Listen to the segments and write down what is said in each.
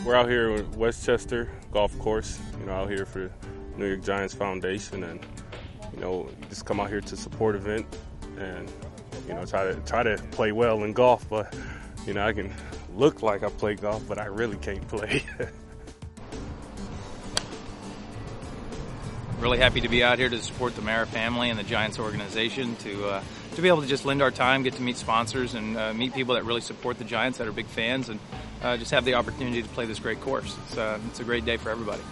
We're out here at Westchester Golf Course, out here for New York Giants Foundation, and just come out here to support event and try to play well in golf. But I can look like I play golf, but I really can't play. Really happy to be out here to support the Mara family and the Giants organization, to be able to just lend our time, get to meet sponsors, and meet people that really support the Giants, that are big fans, and just have the opportunity to play this great course. It's a great day for everybody.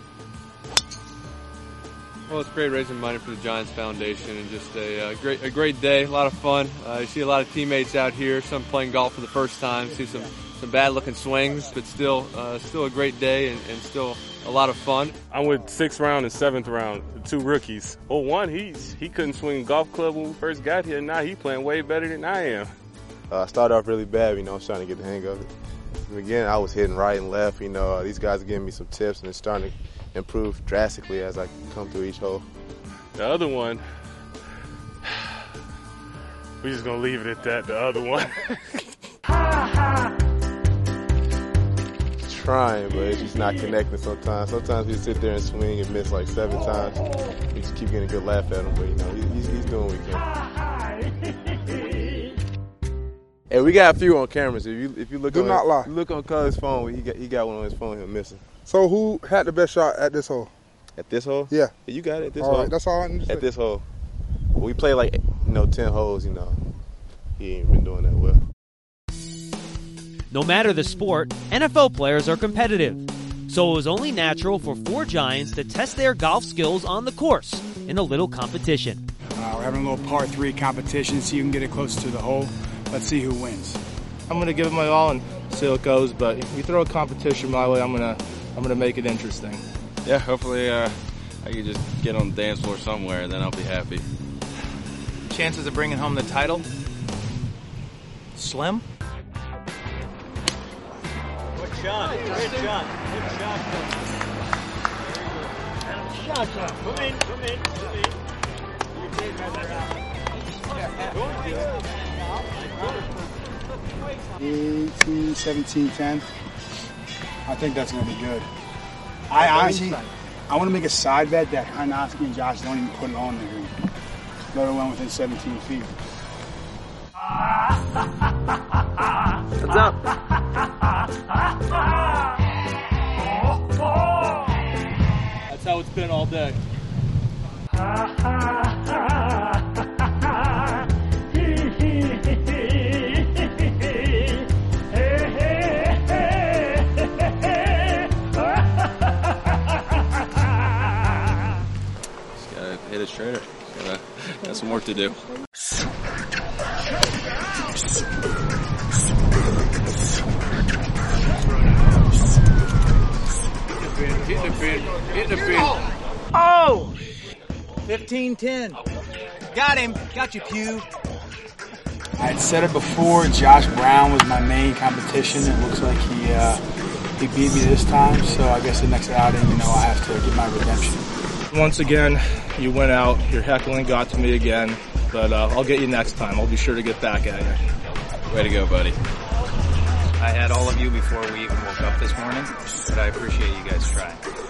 Well, it's great raising money for the Giants Foundation, and just a great day, a lot of fun. You see a lot of teammates out here, some playing golf for the first time, see some bad-looking swings, but still a great day and still a lot of fun. I'm with 6th round and 7th round, 2 rookies. Well, one, he couldn't swing a golf club when we first got here. Now he's playing way better than I am. I started off really bad, I was trying to get the hang of it. In the beginning, I was hitting right and left. These guys are giving me some tips, and it's starting to improve drastically as I come through each hole. The other one, we're just going to leave it at that, the other one. Trying, but it's just not connecting sometimes. Sometimes we sit there and swing and miss like 7 times. We just keep getting a good laugh at him, but he's doing what he can. Hey, we got a few on cameras. If you look on Cuz's phone, he got one on his phone here missing. So who had the best shot at this hole? At this hole? Yeah. You got it at this all hole. Right, that's all I need to say. At this hole. We play like 10 holes. He ain't been doing that well. No matter the sport, NFL players are competitive. So it was only natural for 4 Giants to test their golf skills on the course in a little competition. We're having a little par 3 competition, see who can get it close to the hole. Let's see who wins. I'm going to give it my all and see how it goes, but if you throw a competition my way, I'm going to make it interesting. Yeah, hopefully I can just get on the dance floor somewhere, and then I'll be happy. Chances of bringing home the title? Slim? Good shot. Good shot. Good shot. Shot. Come in. 18, 17, 10. I think that's going to be good. I honestly want to make a side bet that Karnofsky and Josh don't even put it on the green, let alone within 17 feet. What's up? That's how it's been all day. Hit it straighter. Got some work to do. Hit the pin. Oh! 15-10. Got him. Got you, Pew. I had said it before, Josh Brown was my main competition. It looks like he beat me this time, so I guess the next outing, I have to get my redemption. Once again, you went out, your heckling got to me again, but I'll get you next time. I'll be sure to get back at you. Way to go, buddy. I had all of you before we even woke up this morning, but I appreciate you guys trying.